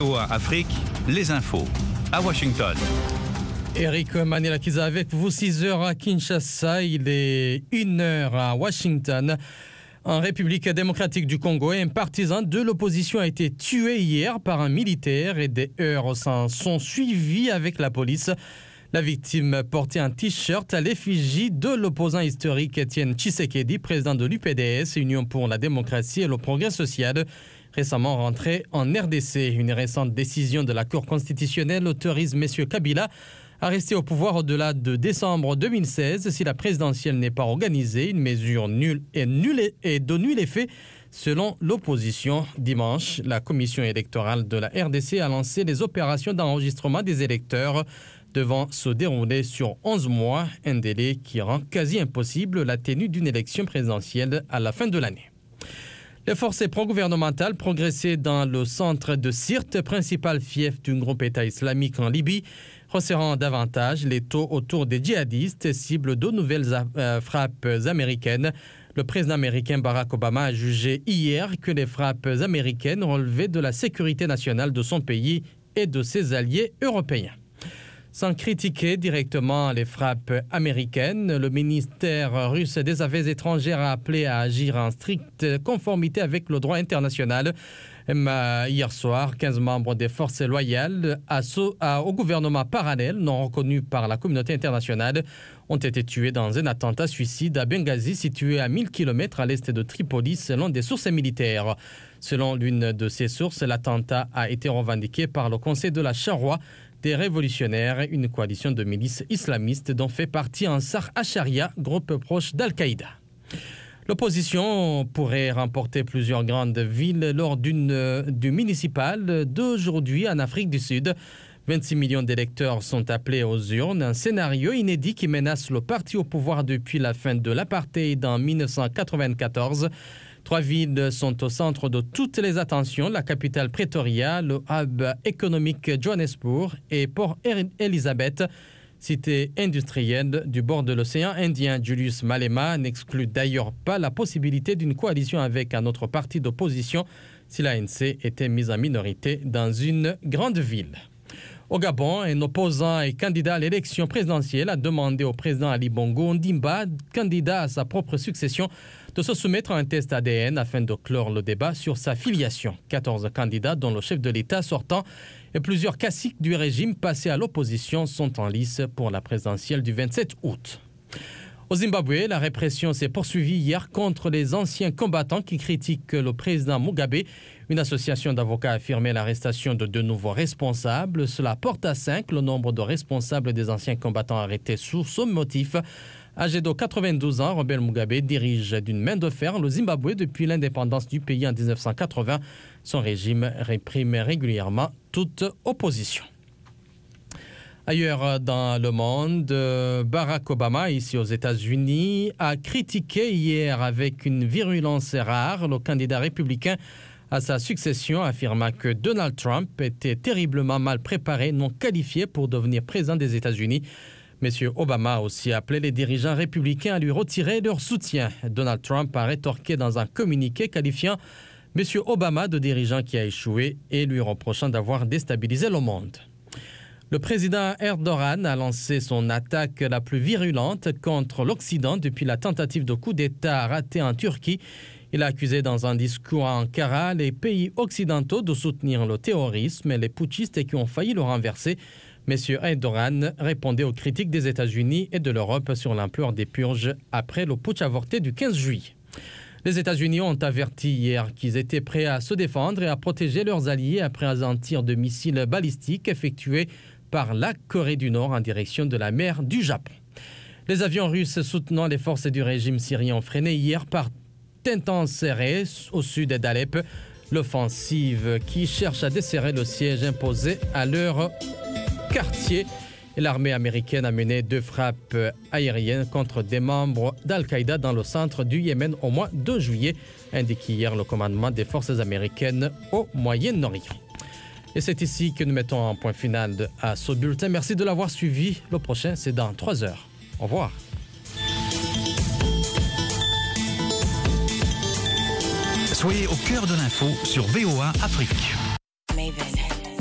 VOA Afrique, les infos à Washington. Eric Manilakiza avec vous, 6h à Kinshasa, il est 1h à Washington. En République démocratique du Congo, un partisan de l'opposition a été tué hier par un militaire et des heurts s'en sont suivis avec la police. La victime portait un t-shirt à l'effigie de l'opposant historique Étienne Tshisekedi, président de l'UPDS, Union pour la démocratie et le progrès social, récemment rentré en RDC. Une récente décision de la Cour constitutionnelle autorise M. Kabila à rester au pouvoir au-delà de décembre 2016 si la présidentielle n'est pas organisée. Une mesure nulle et de nul effet selon l'opposition. Dimanche, la commission électorale de la RDC a lancé les opérations d'enregistrement des électeurs devant se dérouler sur 11 mois, un délai qui rend quasi impossible la tenue d'une élection présidentielle à la fin de l'année. Les forces pro-gouvernementales progressaient dans le centre de Sirte, principal fief du groupe État islamique en Libye, resserrant davantage les taux autour des djihadistes, cible de nouvelles frappes américaines. Le président américain Barack Obama a jugé hier que les frappes américaines relevaient de la sécurité nationale de son pays et de ses alliés européens. Sans critiquer directement les frappes américaines, le ministère russe des Affaires étrangères a appelé à agir en stricte conformité avec le droit international. Hier soir, 15 membres des forces loyales au gouvernement parallèle, non reconnu par la communauté internationale, ont été tués dans un attentat suicide à Benghazi, situé à 1000 km à l'est de Tripoli, selon des sources militaires. Selon l'une de ces sources, l'attentat a été revendiqué par le Conseil de la Charwa des révolutionnaires, une coalition de milices islamistes dont fait partie Ansar Acharia, groupe proche d'Al-Qaïda. L'opposition pourrait remporter plusieurs grandes villes lors du municipal d'aujourd'hui en Afrique du Sud. 26 millions d'électeurs sont appelés aux urnes, un scénario inédit qui menace le parti au pouvoir depuis la fin de l'apartheid en 1994. 3 villes sont au centre de toutes les attentions, la capitale Pretoria, le hub économique Johannesburg et Port Elizabeth, cité industrielle du bord de l'océan Indien. Julius Malema n'exclut d'ailleurs pas la possibilité d'une coalition avec un autre parti d'opposition si l'ANC était mise en minorité dans une grande ville. Au Gabon, un opposant et candidat à l'élection présidentielle a demandé au président Ali Bongo Ondimba, candidat à sa propre succession, de se soumettre à un test ADN afin de clore le débat sur sa filiation. 14 candidats, dont le chef de l'État sortant et plusieurs caciques du régime passés à l'opposition, sont en lice pour la présidentielle du 27 août. Au Zimbabwe, la répression s'est poursuivie hier contre les anciens combattants qui critiquent le président Mugabe. Une association d'avocats a affirmé l'arrestation de 2 nouveaux responsables. Cela porte à 5 le nombre de responsables des anciens combattants arrêtés sous ce motif. Âgé de 92 ans, Robert Mugabe dirige d'une main de fer le Zimbabwe depuis l'indépendance du pays en 1980. Son régime réprime régulièrement toute opposition. Ailleurs dans le monde, Barack Obama, ici aux États-Unis, a critiqué hier avec une virulence rare le candidat républicain à sa succession, affirmant que Donald Trump était terriblement mal préparé, non qualifié pour devenir président des États-Unis. M. Obama a aussi appelé les dirigeants républicains à lui retirer leur soutien. Donald Trump a rétorqué dans un communiqué qualifiant M. Obama de dirigeant qui a échoué et lui reprochant d'avoir déstabilisé le monde. Le président Erdogan a lancé son attaque la plus virulente contre l'Occident depuis la tentative de coup d'État ratée en Turquie. Il a accusé dans un discours à Ankara les pays occidentaux de soutenir le terrorisme et les putschistes qui ont failli le renverser. M. Erdogan répondait aux critiques des États-Unis et de l'Europe sur l'ampleur des purges après le putsch avorté du 15 juillet. Les États-Unis ont averti hier qu'ils étaient prêts à se défendre et à protéger leurs alliés après un tir de missiles balistiques effectué par la Corée du Nord en direction de la mer du Japon. Les avions russes soutenant les forces du régime syrien ont freiné hier par Tintanséré au sud d'Alep, l'offensive qui cherche à desserrer le siège imposé à leur quartier. Et l'armée américaine a mené 2 frappes aériennes contre des membres d'Al-Qaïda dans le centre du Yémen au mois de juillet, indiqué hier le commandement des forces américaines au Moyen-Orient. Et c'est ici que nous mettons un point final à ce bulletin. Merci de l'avoir suivi. Le prochain, c'est dans 3 heures. Au revoir. Soyez au cœur de l'info sur VOA Afrique.